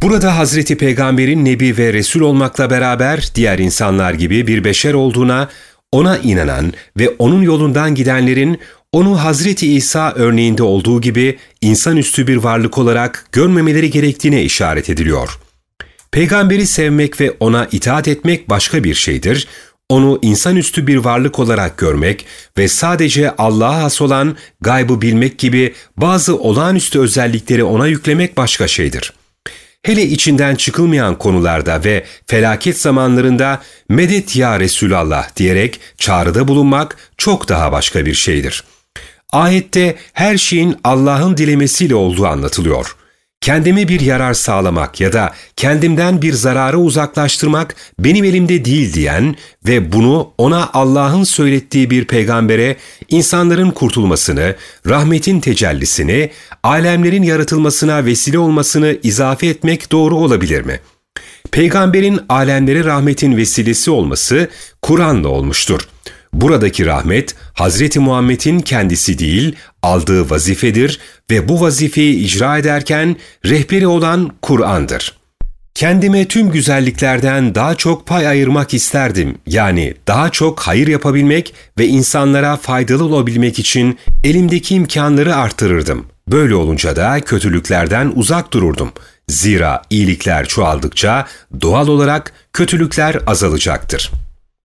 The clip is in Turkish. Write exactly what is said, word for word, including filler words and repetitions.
Burada Hazreti Peygamber'in Nebi ve Resul olmakla beraber diğer insanlar gibi bir beşer olduğuna, ona inanan ve onun yolundan gidenlerin onu Hazreti İsa örneğinde olduğu gibi insanüstü bir varlık olarak görmemeleri gerektiğine işaret ediliyor. Peygamberi sevmek ve ona itaat etmek başka bir şeydir. Onu insanüstü bir varlık olarak görmek ve sadece Allah'a has olan gaybı bilmek gibi bazı olağanüstü özellikleri ona yüklemek başka şeydir. Hele içinden çıkılmayan konularda ve felaket zamanlarında medet ya Resulallah diyerek çağrıda bulunmak çok daha başka bir şeydir. Ayette her şeyin Allah'ın dilemesiyle olduğu anlatılıyor. Kendime bir yarar sağlamak ya da kendimden bir zararı uzaklaştırmak benim elimde değil diyen ve bunu ona Allah'ın söylettiği bir peygambere insanların kurtulmasını, rahmetin tecellisini, alemlerin yaratılmasına vesile olmasını izafe etmek doğru olabilir mi? Peygamberin alemlere rahmetin vesilesi olması Kur'an'la olmuştur. Buradaki rahmet, Hazreti Muhammed'in kendisi değil, aldığı vazifedir ve bu vazifeyi icra ederken rehberi olan Kur'an'dır. Kendime tüm güzelliklerden daha çok pay ayırmak isterdim. Yani daha çok hayır yapabilmek ve insanlara faydalı olabilmek için elimdeki imkanları artırırdım. Böyle olunca da kötülüklerden uzak dururdum. Zira iyilikler çoğaldıkça doğal olarak kötülükler azalacaktır.